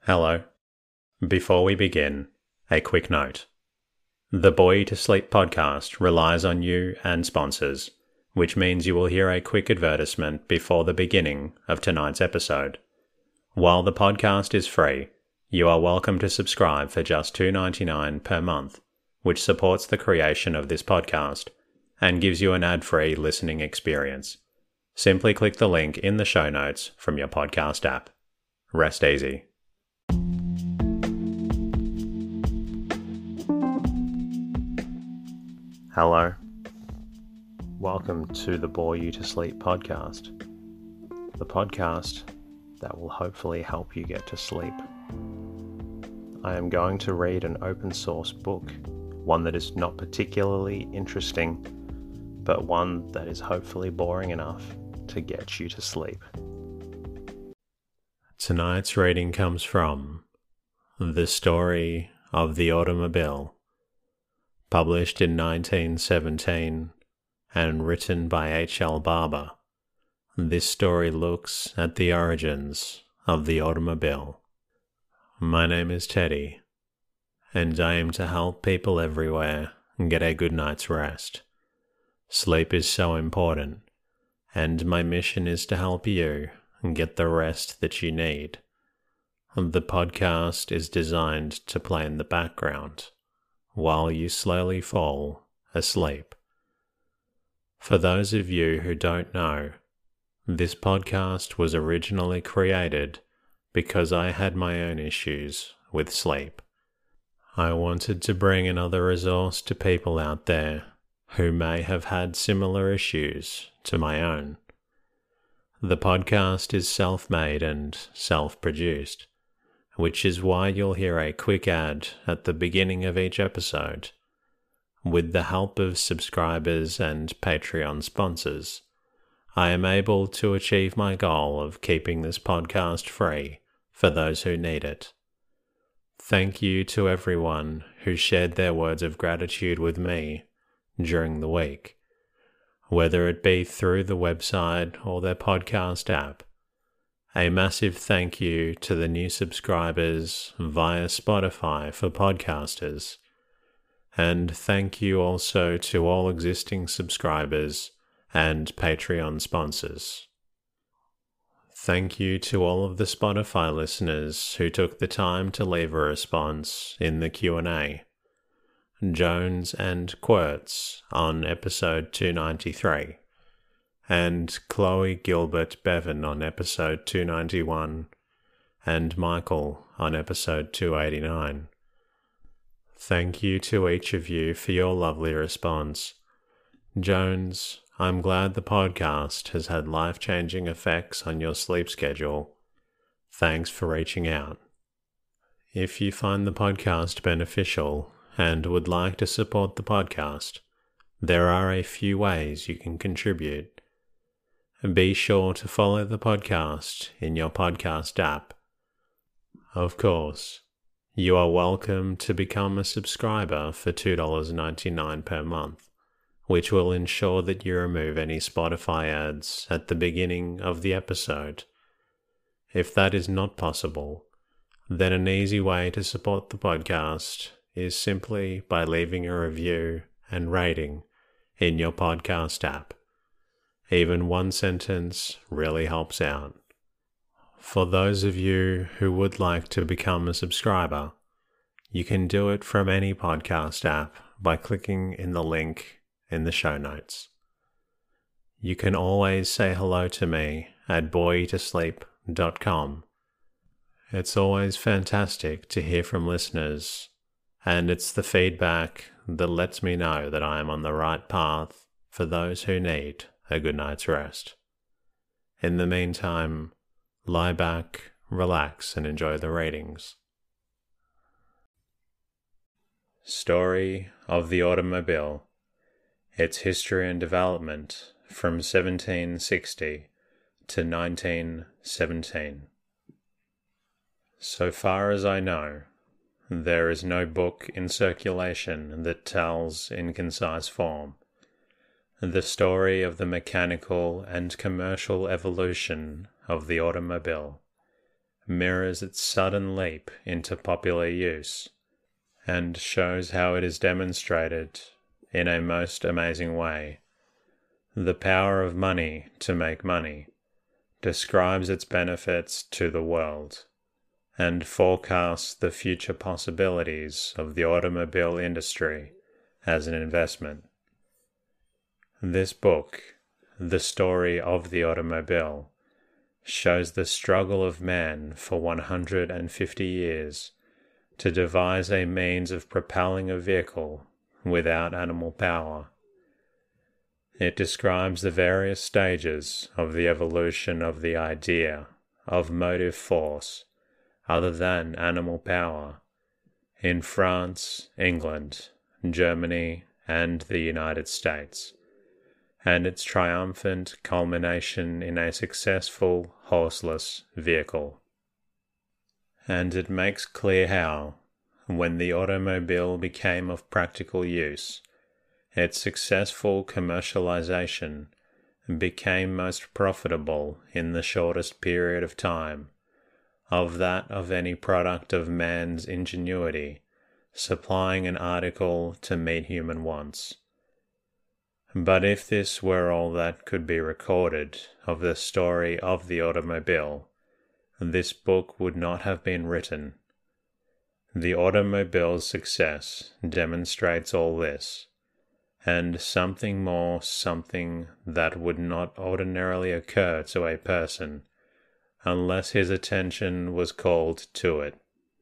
Hello. Before we begin, a quick note. The Bore You to Sleep podcast relies on you and sponsors, which means you will hear a quick advertisement before the beginning of tonight's episode. While the podcast is free, you are welcome to subscribe for just $2.99 per month, which supports the creation of this podcast and gives you an ad-free listening experience. Simply click the link in the show notes from your podcast app. Rest easy. Hello. Welcome to the Bore You to Sleep podcast. The podcast that will hopefully help you get to sleep. I am going to read an open source book, one that is not particularly interesting, but one that is hopefully boring enough to get you to sleep. Tonight's reading comes from The Story of the Automobile, published in 1917 and written by H.L. Barber. This story looks at the origins of the automobile. My name is Teddy, and I aim to help people everywhere get a good night's rest. Sleep is so important, and my mission is to help you get the rest that you need. The podcast is designed to play in the background while you slowly fall asleep. For those of you who don't know, this podcast was originally created because I had my own issues with sleep. I wanted to bring another resource to people out there who may have had similar issues to my own. The podcast is self-made and self-produced, which is why you'll hear a quick ad at the beginning of each episode. With the help of subscribers and Patreon sponsors, I am able to achieve my goal of keeping this podcast free for those who need it. Thank you to everyone who shared their words of gratitude with me during the week, whether it be through the website or their podcast app. A massive thank you to the new subscribers via Spotify for podcasters, and thank you also to all existing subscribers and Patreon sponsors. Thank you to all of the Spotify listeners who took the time to leave a response in the Q&A. Jones and Quirts on episode 293. And Chloe Gilbert Bevan on episode 291, and Michael on episode 289. Thank you to each of you for your lovely response. Jones, I'm glad the podcast has had life-changing effects on your sleep schedule. Thanks for reaching out. If you find the podcast beneficial and would like to support the podcast, there are a few ways you can contribute. Be sure to follow the podcast in your podcast app. Of course, you are welcome to become a subscriber for $2.99 per month, which will ensure that you remove any Spotify ads at the beginning of the episode. If that is not possible, then an easy way to support the podcast is simply by leaving a review and rating in your podcast app. Even one sentence really helps out. For those of you who would like to become a subscriber, you can do it from any podcast app by clicking in the link in the show notes. You can always say hello to me at boreyouTosleep.com. It's always fantastic to hear from listeners, and it's the feedback that lets me know that I am on the right path for those who need a good night's rest. In the meantime, lie back, relax, and enjoy the readings. Story of the Automobile, its history and development from 1760 to 1917. So far as I know, there is no book in circulation that tells in concise form the story of the mechanical and commercial evolution of the automobile, mirrors its sudden leap into popular use, and shows how it is demonstrated in a most amazing way. The power of money to make money describes its benefits to the world, and forecasts the future possibilities of the automobile industry as an investment. This book, The Story of the Automobile, shows the struggle of man for 150 years to devise a means of propelling a vehicle without animal power. It describes the various stages of the evolution of the idea of motive force other than animal power in France, England, Germany, and the United States, and its triumphant culmination in a successful horseless vehicle. And it makes clear how, when the automobile became of practical use, its successful commercialization became most profitable in the shortest period of time of that of any product of man's ingenuity supplying an article to meet human wants. But if this were all that could be recorded of the story of the automobile, this book would not have been written. The automobile's success demonstrates all this, and something more, something that would not ordinarily occur to a person unless his attention was called to it.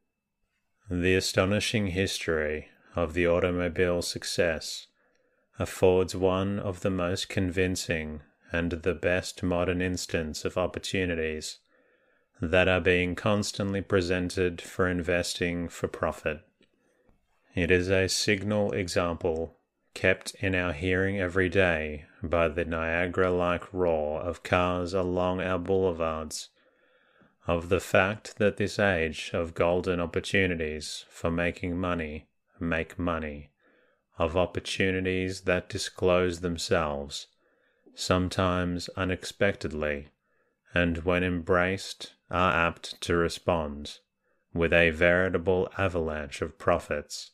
The astonishing history of the automobile's success affords one of the most convincing and the best modern instance of opportunities that are being constantly presented for investing for profit. It is a signal example kept in our hearing every day by the Niagara-like roar of cars along our boulevards, of the fact that this age of golden opportunities for making money make money, of opportunities that disclose themselves, sometimes unexpectedly, and when embraced are apt to respond with a veritable avalanche of profits.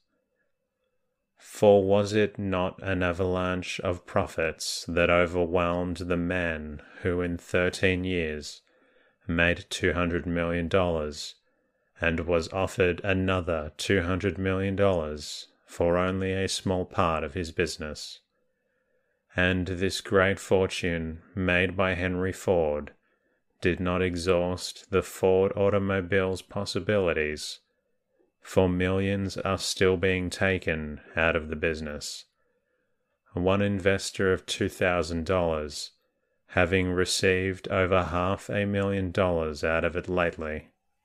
For was it not an avalanche of profits that overwhelmed the man who in 13 years made $200 million and was offered another $200 million for only a small part of his business? And this great fortune made by Henry Ford did not exhaust the Ford automobile's possibilities, for millions are still being taken out of the business. One investor of $2,000 having received over $500,000 out of it lately.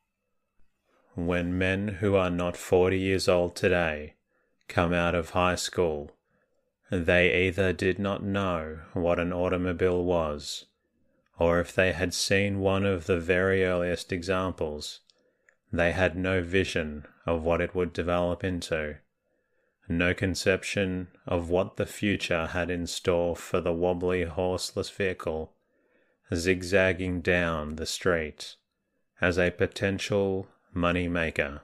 When men who are not 40 years old today come out of high school, they either did not know what an automobile was, or if they had seen one of the very earliest examples, they had no vision of what it would develop into, no conception of what the future had in store for the wobbly horseless vehicle, zigzagging down the street as a potential money maker.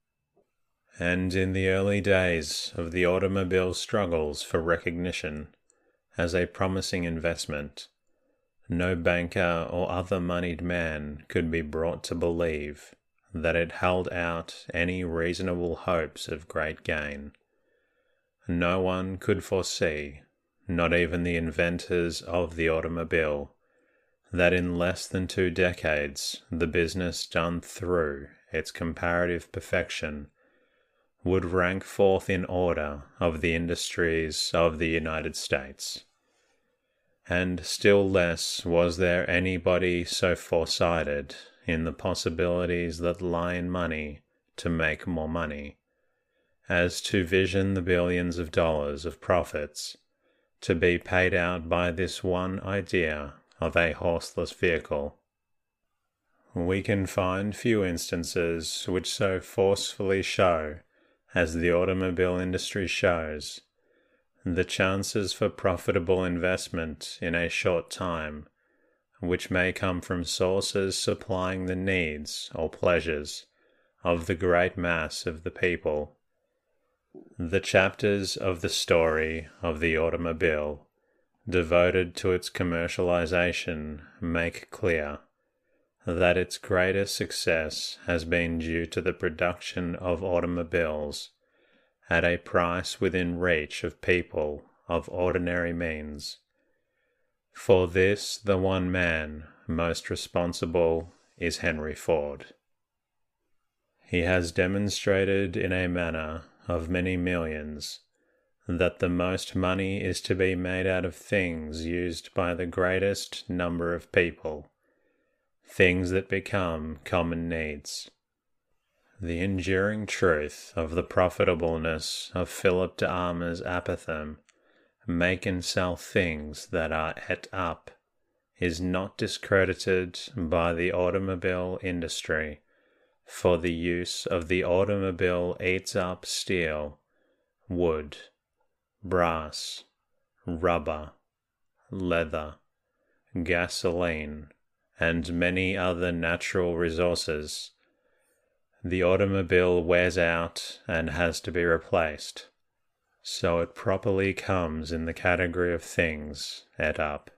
And in the early days of the automobile struggles for recognition as a promising investment, no banker or other moneyed man could be brought to believe that it held out any reasonable hopes of great gain. No one could foresee, not even the inventors of the automobile, that in less than 2 decades the business done through its comparative perfection would rank fourth in order of the industries of the United States. And still less was there anybody so foresighted in the possibilities that lie in money to make more money, as to vision the billions of dollars of profits to be paid out by this one idea of a horseless vehicle. We can find few instances which so forcefully show, as the automobile industry shows, the chances for profitable investment in a short time which may come from sources supplying the needs or pleasures of the great mass of the people. The chapters of the story of the automobile devoted to its commercialization make clear that its greatest success has been due to the production of automobiles at a price within reach of people of ordinary means. For this, the one man most responsible is Henry Ford. He has demonstrated in a manner of many millions that the most money is to be made out of things used by the greatest number of people, things that become common needs. The enduring truth of the profitableness of Philip de Armas apothegm, make and sell things that are et up, is not discredited by the automobile industry, for the use of the automobile eats up steel, wood, brass, rubber, leather, gasoline, and many other natural resources. The automobile wears out and has to be replaced, so it properly comes in the category of things et up.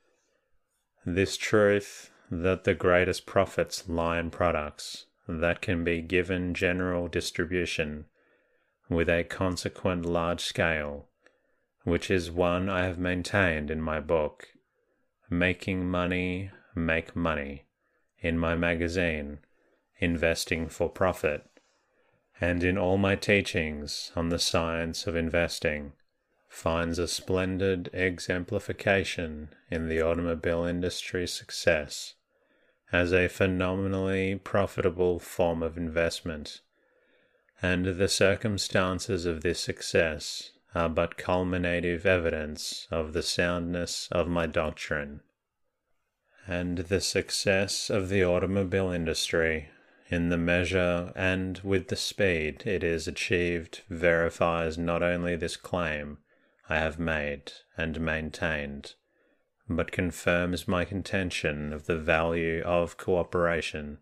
This truth, that the greatest profits lie in products that can be given general distribution with a consequent large scale, which is one I have maintained in my book, Making Money Make Money, in my magazine, Investing for Profit, and in all my teachings on the science of investing, finds a splendid exemplification in the automobile industry's success as a phenomenally profitable form of investment, and the circumstances of this success are but culminative evidence of the soundness of my doctrine. And the success of the automobile industry, in the measure and with the speed it is achieved, verifies not only this claim I have made and maintained, but confirms my contention of the value of cooperation.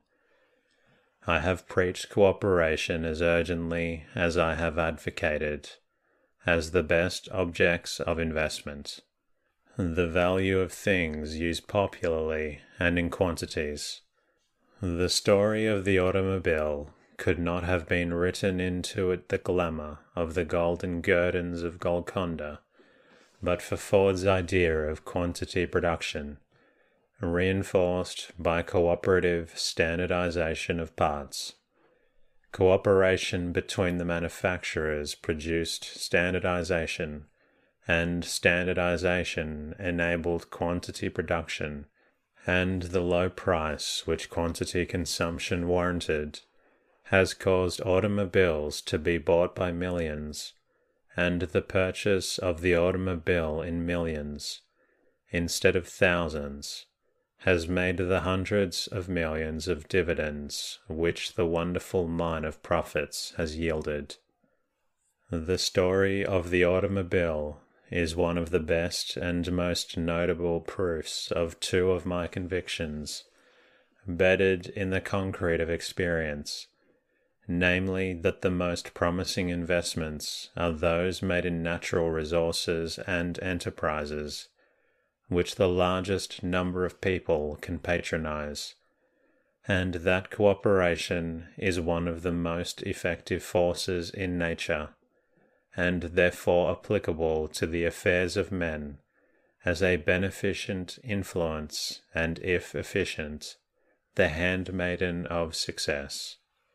I have preached cooperation as urgently as I have advocated as the best objects of investment. The value of things used popularly and in quantities. The story of the automobile could not have been written into it the glamour of the golden guerdons of Golconda, but for Ford's idea of quantity production, reinforced by cooperative standardization of parts. Cooperation between the manufacturers produced standardization, and standardization enabled quantity production, and the low price which quantity consumption warranted has caused automobiles to be bought by millions, and the purchase of the automobile in millions, instead of thousands, has made the hundreds of millions of dividends which the wonderful mine of profits has yielded. The story of the automobile is one of the best and most notable proofs of two of my convictions, bedded in the concrete of experience, namely that the most promising investments are those made in natural resources and enterprises, which the largest number of people can patronize, and that cooperation is one of the most effective forces in nature, and therefore applicable to the affairs of men as a beneficent influence, and, if efficient, the handmaiden of success.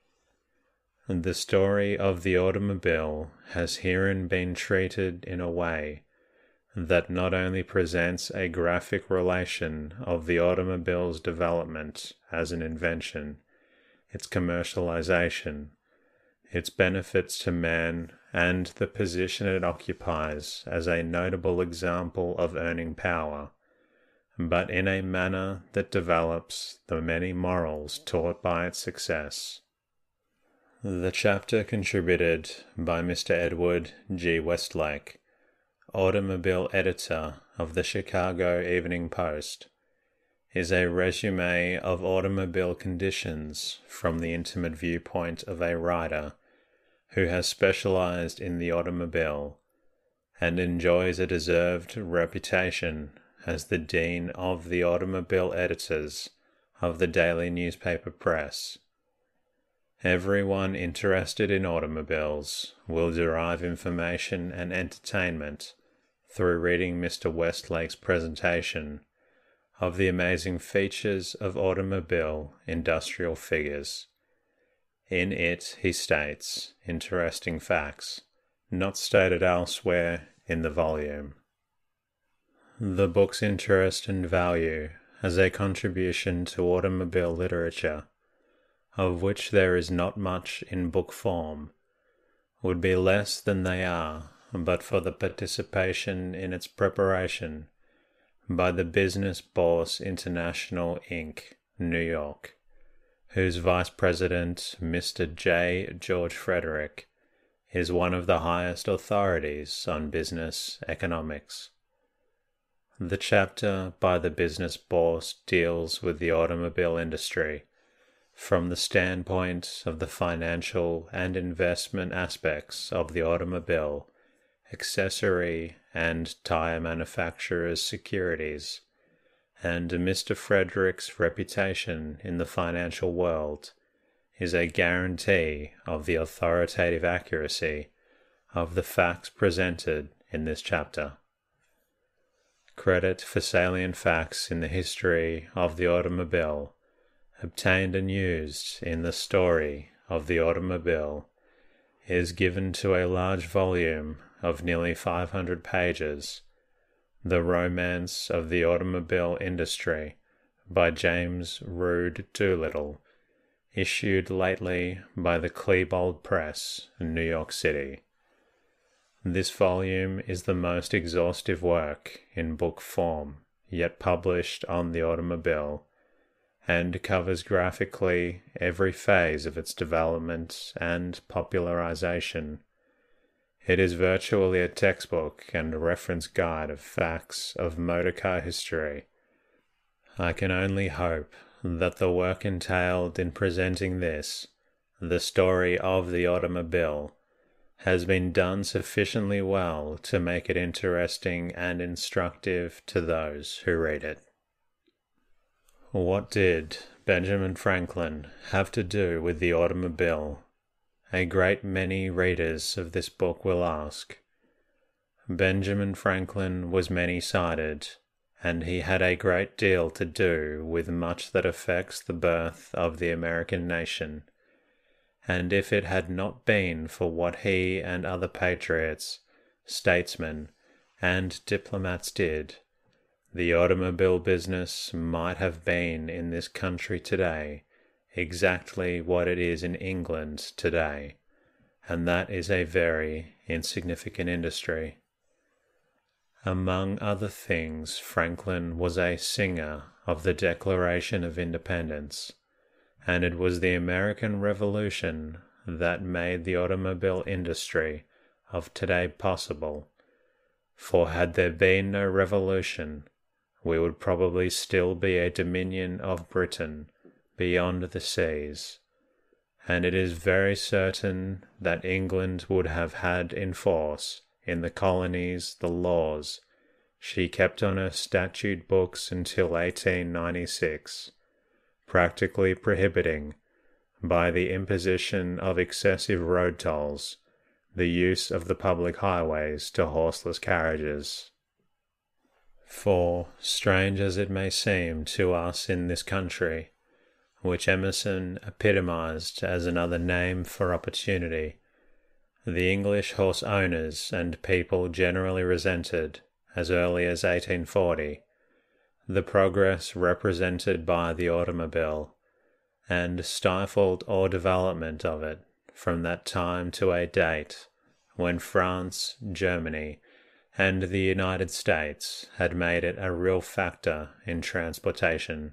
The story of the automobile has herein been treated in a way that not only presents a graphic relation of the automobile's development as an invention, its commercialization, its benefits to man, and the position it occupies as a notable example of earning power, but in a manner that develops the many morals taught by its success. The chapter contributed by Mr. Edward G. Westlake, automobile editor of the Chicago Evening Post, is a resume of automobile conditions from the intimate viewpoint of a writer who has specialized in the automobile and enjoys a deserved reputation as the dean of the automobile editors of the daily newspaper press. Everyone interested in automobiles will derive information and entertainment through reading Mr. Westlake's presentation of the amazing features of automobile industrial figures. In it, he states interesting facts, not stated elsewhere in the volume. The book's interest and value as a contribution to automobile literature, of which there is not much in book form, would be less than they are but for the participation in its preparation by the Business Bourse International Inc., New York, whose vice president, Mr. J. George Frederick, is one of the highest authorities on business economics. The chapter by the Business Bourse deals with the automobile industry from the standpoint of the financial and investment aspects of the automobile, accessory and tire manufacturers' securities, and Mr. Frederick's reputation in the financial world is a guarantee of the authoritative accuracy of the facts presented in this chapter. Credit for salient facts in the history of the automobile, obtained and used in the story of the automobile, is given to a large volume of nearly 500 pages, The Romance of the Automobile Industry by James Rood Doolittle, issued lately by the Klebold Press, New York City. This volume is the most exhaustive work in book form yet published on the automobile, and covers graphically every phase of its development and popularization. It is virtually a textbook and a reference guide of facts of motorcar history. I can only hope that the work entailed in presenting this, the story of the automobile, has been done sufficiently well to make it interesting and instructive to those who read it. What did Benjamin Franklin have to do with the automobile? A great many readers of this book will ask. Benjamin Franklin was many-sided, and he had a great deal to do with much that affects the birth of the American nation. And if it had not been for what he and other patriots, statesmen, and diplomats did, the automobile business might have been in this country today exactly what it is in England today, and that is a very insignificant industry. Among other things, Franklin was a singer of the Declaration of Independence, and it was the American Revolution that made the automobile industry of today possible, for had there been no revolution, we would probably still be a dominion of Britain beyond the seas, and it is very certain that England would have had in force in the colonies the laws she kept on her statute books until 1896, practically prohibiting, by the imposition of excessive road tolls, the use of the public highways to horseless carriages. For, strange as it may seem to us in this country, which Emerson epitomized as another name for opportunity, the English horse owners and people generally resented, as early as 1840, the progress represented by the automobile, and stifled all development of it from that time to a date when France, Germany, and the United States had made it a real factor in transportation.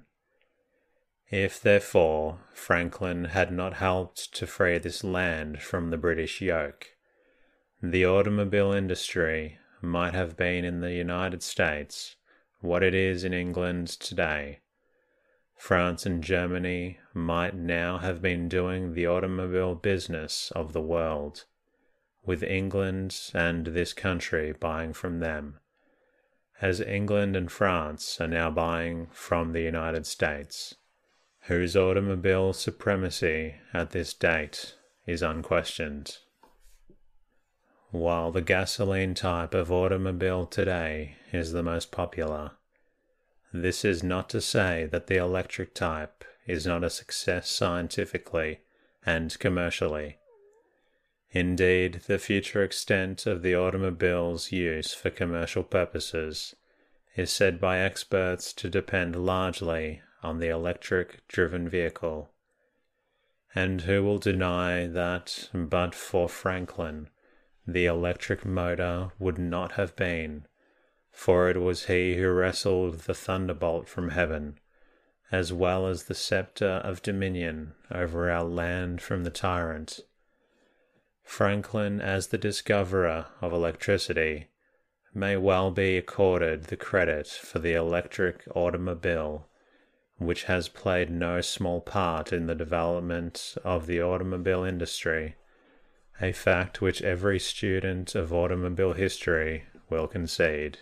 If, therefore, Franklin had not helped to free this land from the British yoke, the automobile industry might have been in the United States what it is in England today, France and Germany might now have been doing the automobile business of the world, with England and this country buying from them, as England and France are now buying from the United States, whose automobile supremacy at this date is unquestioned. While the gasoline type of automobile today is the most popular, this is not to say that the electric type is not a success scientifically and commercially. Indeed, the future extent of the automobile's use for commercial purposes is said by experts to depend largely on the electric-driven vehicle. And who will deny that, but for Franklin, the electric motor would not have been, for it was he who wrestled the thunderbolt from heaven, as well as the scepter of dominion over our land from the tyrant. Franklin, as the discoverer of electricity, may well be accorded the credit for the electric automobile, which has played no small part in the development of the automobile industry, a fact which every student of automobile history will concede.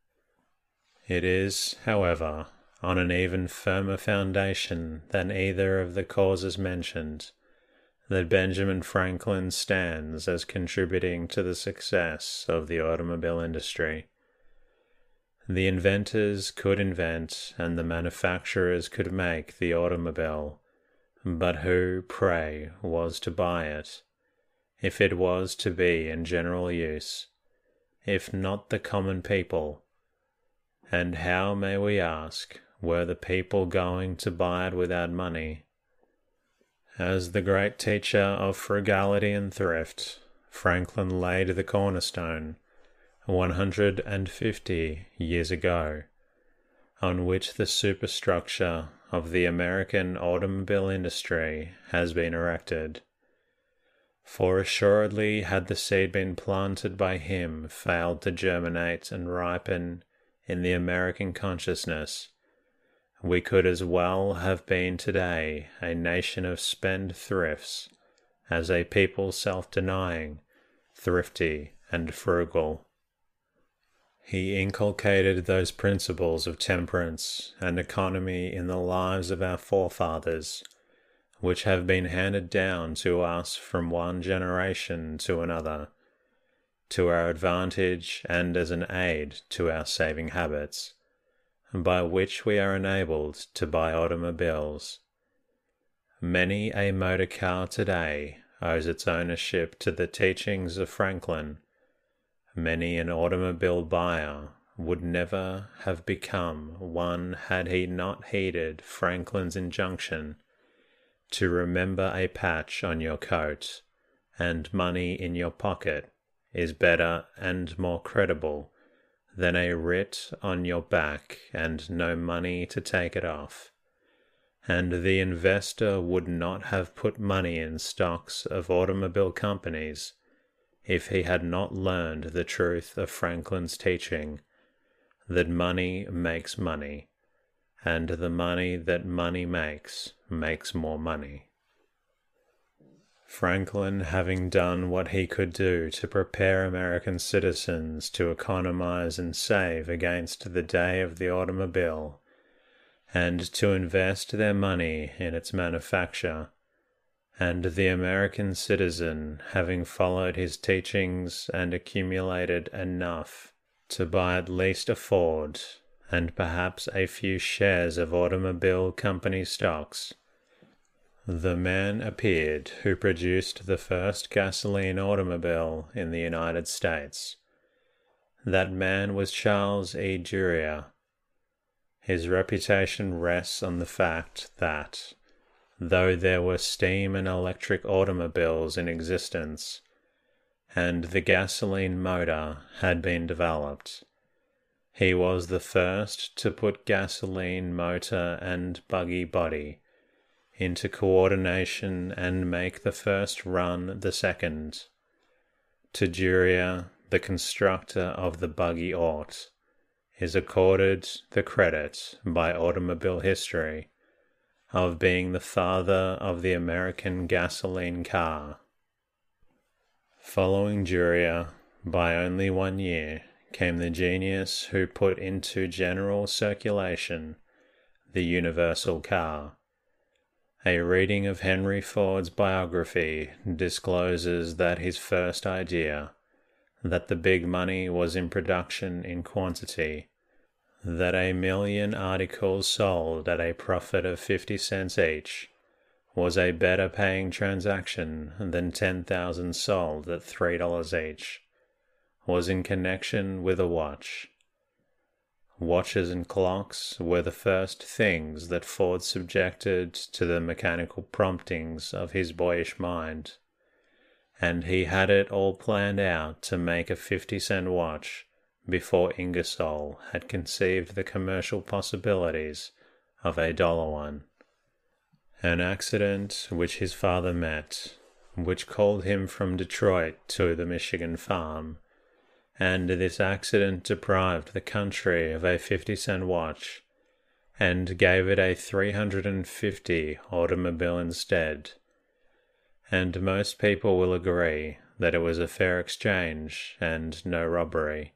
It is, however, on an even firmer foundation than either of the causes mentioned, that Benjamin Franklin stands as contributing to the success of the automobile industry. The inventors could invent and the manufacturers could make the automobile, but who, pray, was to buy it, if it was to be in general use, if not the common people? And how, may we ask, were the people going to buy it without money? As the great teacher of frugality and thrift, Franklin laid the cornerstone 150 years ago, on which the superstructure of the American automobile industry has been erected. For assuredly had the seed been planted by him failed to germinate and ripen in the American consciousness, we could as well have been today a nation of spendthrifts as a people self-denying, thrifty, and frugal. He inculcated those principles of temperance and economy in the lives of our forefathers, which have been handed down to us from one generation to another, to our advantage and as an aid to our saving habits, by which we are enabled to buy automobiles. Many a motor car today owes its ownership to the teachings of Franklin. Many an automobile buyer would never have become one had he not heeded Franklin's injunction to remember a patch on your coat and money in your pocket is better and more credible than a writ on your back and no money to take it off. And the investor would not have put money in stocks of automobile companies if he had not learned the truth of Franklin's teaching, that money makes money, and the money that money makes more money. Franklin, having done what he could do to prepare American citizens to economize and save against the day of the automobile, and to invest their money in its manufacture, and the American citizen, having followed his teachings and accumulated enough to buy at least a Ford, and perhaps a few shares of automobile company stocks, the man appeared who produced the first gasoline automobile in the United States. That man was Charles E. Duryea. His reputation rests on the fact that, though there were steam and electric automobiles in existence, and the gasoline motor had been developed, he was the first to put gasoline motor and buggy body into coordination and make the first run the second. To Duryea, the constructor of the buggy aught, is accorded the credit by automobile history of being the father of the American gasoline car. Following Duryea by only 1 year came the genius who put into general circulation the universal car. A reading of Henry Ford's biography discloses that his first idea, that the big money was in production in quantity, that 1,000,000 articles sold at a profit of 50 cents each, was a better paying transaction than 10,000 sold at $3 each, was in connection with a watch. Watches and clocks were the first things that Ford subjected to the mechanical promptings of his boyish mind, and he had it all planned out to make a 50-cent watch before Ingersoll had conceived the commercial possibilities of a $1 one. An accident which his father met, which called him from Detroit to the Michigan farm, and this accident deprived the country of a 50-cent watch, and gave it a 350 automobile instead. And most people will agree that it was a fair exchange and no robbery.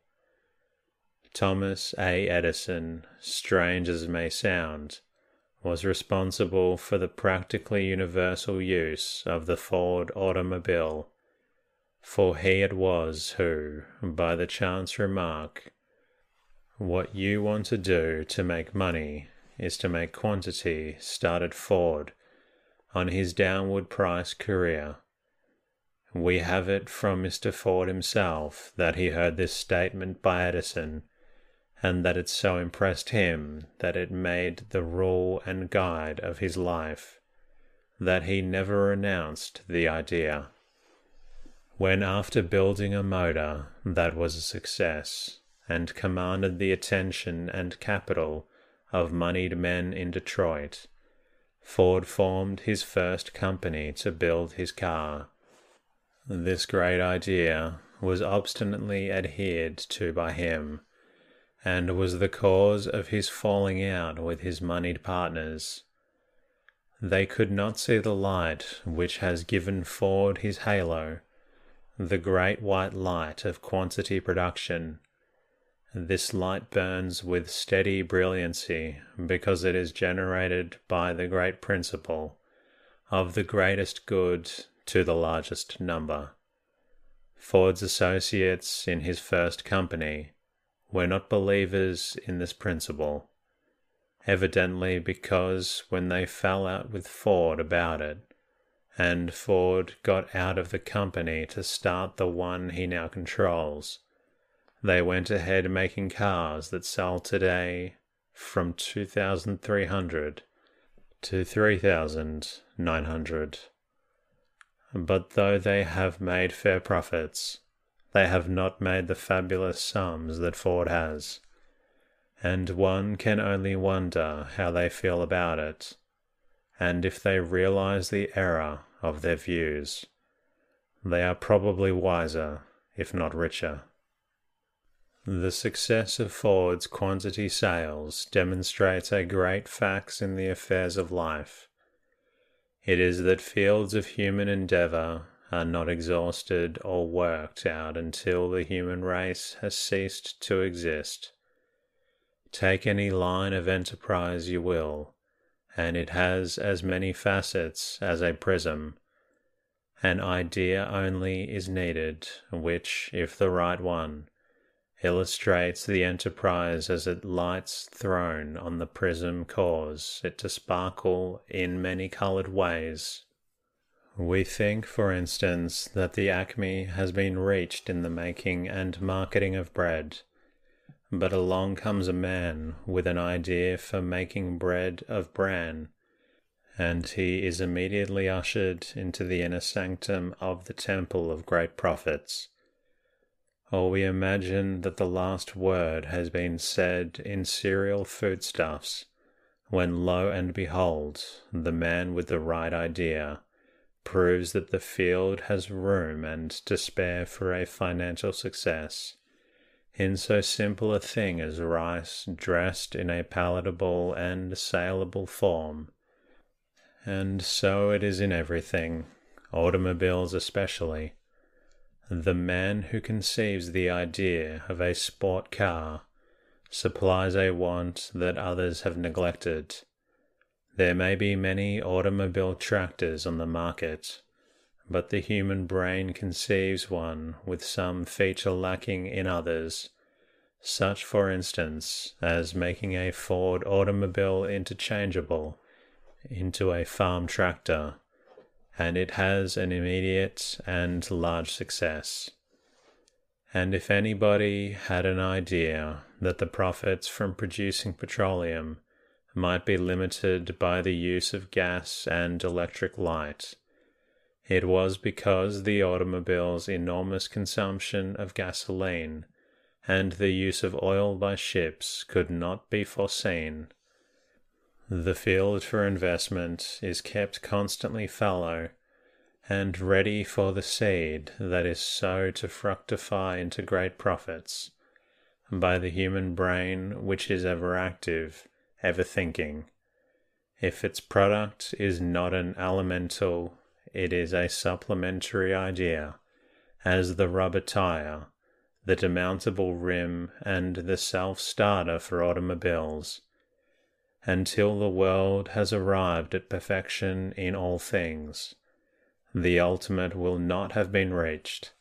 Thomas A. Edison, strange as it may sound, was responsible for the practically universal use of the Ford automobile, for he it was who, by the chance remark, "What you want to do to make money is to make quantity," started Ford on his downward price career. We have it from Mr. Ford himself that he heard this statement by Edison, and that it so impressed him that it made the rule and guide of his life, that he never renounced the idea. When after building a motor that was a success, and commanded the attention and capital of moneyed men in Detroit, Ford formed his first company to build his car. This great idea was obstinately adhered to by him, and was the cause of his falling out with his moneyed partners. They could not see the light which has given Ford his halo, the great white light of quantity production. This light burns with steady brilliancy because it is generated by the great principle of the greatest good to the largest number. Ford's associates in his first company were not believers in this principle, evidently because when they fell out with Ford about it, and Ford got out of the company to start the one he now controls, they went ahead making cars that sell today from 2,300 to 3,900. But though they have made fair profits, they have not made the fabulous sums that Ford has, and one can only wonder how they feel about it, and if they realize the error of their views. They are probably wiser, if not richer. The success of Ford's quantity sales demonstrates a great fact in the affairs of life. It is that fields of human endeavor are not exhausted or worked out until the human race has ceased to exist. Take any line of enterprise you will, and it has as many facets as a prism. An idea only is needed, which, if the right one, illustrates the enterprise as it lights thrown on the prism cause it to sparkle in many colored ways. We think, for instance, that the acme has been reached in the making and marketing of bread, but along comes a man with an idea for making bread of bran, and he is immediately ushered into the inner sanctum of the temple of great prophets. Or we imagine that the last word has been said in cereal foodstuffs, when lo and behold, the man with the right idea proves that the field has room and to spare for a financial success, in so simple a thing as rice dressed in a palatable and saleable form, And so it is in everything, automobiles especially. The man who conceives the idea of a sport car supplies a want that others have neglected. There may be many automobile tractors on the market, but the human brain conceives one with some feature lacking in others, such for instance as making a Ford automobile interchangeable into a farm tractor, and it has an immediate and large success. And if anybody had an idea that the profits from producing petroleum might be limited by the use of gas and electric light, it was because the automobile's enormous consumption of gasoline and the use of oil by ships could not be foreseen. The field for investment is kept constantly fallow and ready for the seed that is so to fructify into great profits by the human brain, which is ever active, ever thinking. If its product is not an elemental, it is a supplementary idea, as the rubber tire, the demountable rim, and the self-starter for automobiles. Until the world has arrived at perfection in all things, the ultimate will not have been reached.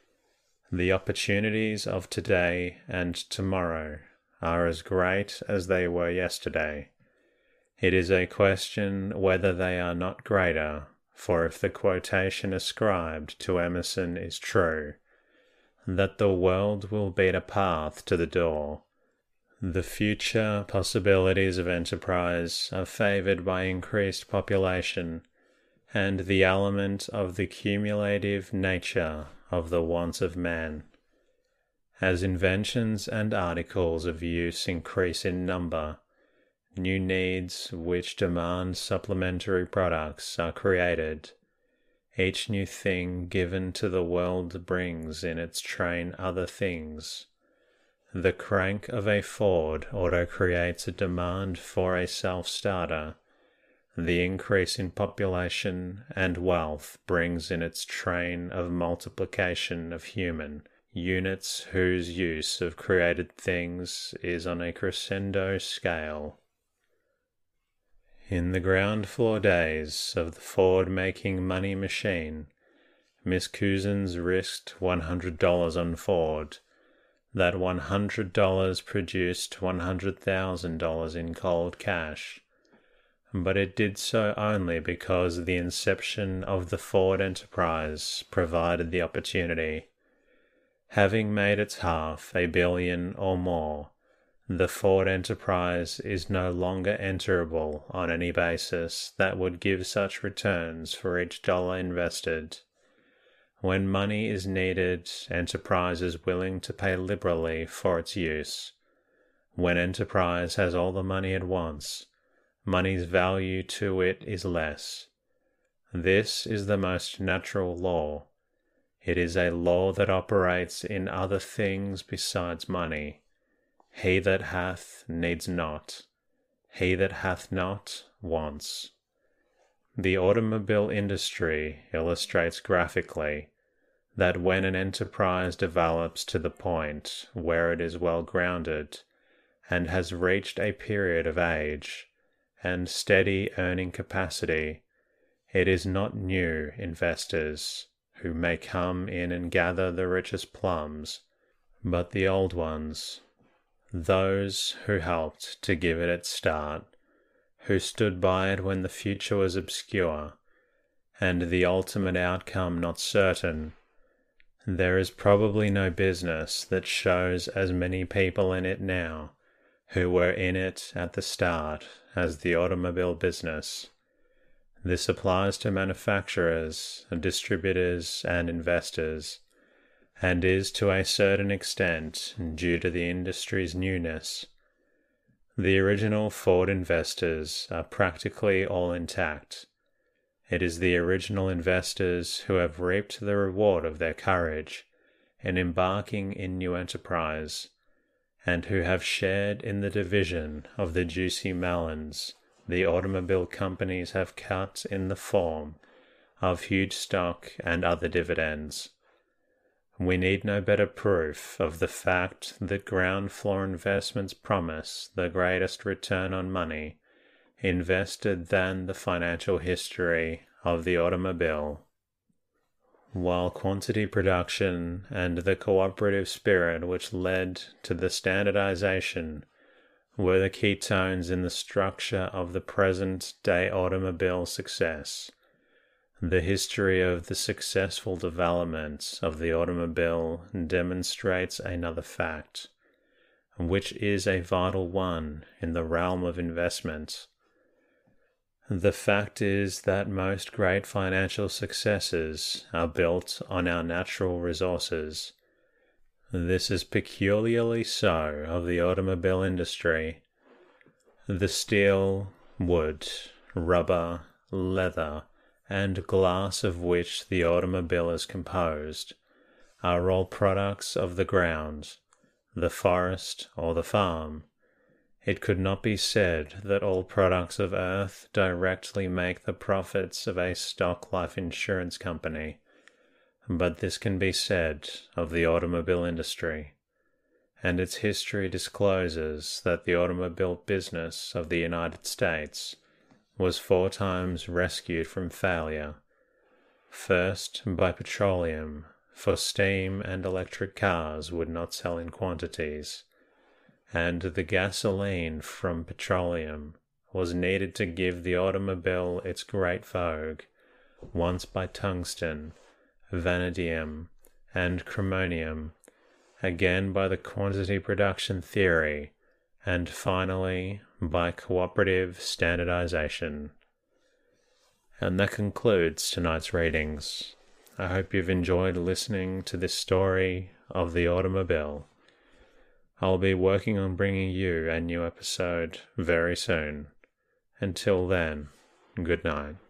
The opportunities of today and tomorrow are as great as they were yesterday. It is a question whether they are not greater, for if the quotation ascribed to Emerson is true, that the world will beat a path to the door, the future possibilities of enterprise are favored by increased population and the element of the cumulative nature of the wants of man. As inventions and articles of use increase in number, new needs which demand supplementary products are created. Each new thing given to the world brings in its train other things. The crank of a Ford auto creates a demand for a self-starter. The increase in population and wealth brings in its train of multiplication of human units whose use of created things is on a crescendo scale. In the ground floor days of the Ford-making money machine, Miss Couzens risked $100 on Ford. That $100 produced $100,000 in cold cash. But it did so only because the inception of the Ford enterprise provided the opportunity. Having made its half $1 billion or more, the Ford enterprise is no longer enterable on any basis that would give such returns for each dollar invested. When money is needed, enterprise is willing to pay liberally for its use. When enterprise has all the money it wants, money's value to it is less. This is the most natural law. It is a law that operates in other things besides money. He that hath needs not. He that hath not wants. The automobile industry illustrates graphically that when an enterprise develops to the point where it is well grounded and has reached a period of age and steady earning capacity, it is not new investors who may come in and gather the richest plums, but the old ones, those who helped to give it its start, who stood by it when the future was obscure and the ultimate outcome not certain. There is probably no business that shows as many people in it now who were in it at the start as the automobile business. This applies to manufacturers, distributors, and investors, and is to a certain extent due to the industry's newness. The original Ford investors are practically all intact. It is the original investors who have reaped the reward of their courage in embarking in new enterprise, and who have shared in the division of the juicy melons the automobile companies have cut in the form of huge stock and other dividends. We need no better proof of the fact that ground floor investments promise the greatest return on money invested than the financial history of the automobile. While quantity production and the cooperative spirit which led to the standardization were the key tones in the structure of the present-day automobile success, the history of the successful development of the automobile demonstrates another fact, which is a vital one in the realm of investment. The fact is that most great financial successes are built on our natural resources. This is peculiarly so of the automobile industry. The steel, wood, rubber, leather, and glass of which the automobile is composed are all products of the ground, the forest, or the farm. It could not be said that all products of earth directly make the profits of a stock life insurance company, but this can be said of the automobile industry, and its history discloses that the automobile business of the United States was 4 times rescued from failure, first by petroleum, for steam and electric cars would not sell in quantities, and the gasoline from petroleum was needed to give the automobile its great vogue, once by tungsten, vanadium, and chromonium, again by the quantity production theory, and finally by cooperative standardization. And that concludes tonight's readings. I hope you've enjoyed listening to this story of the automobile. I'll be working on bringing you a new episode very soon. Until then, good night.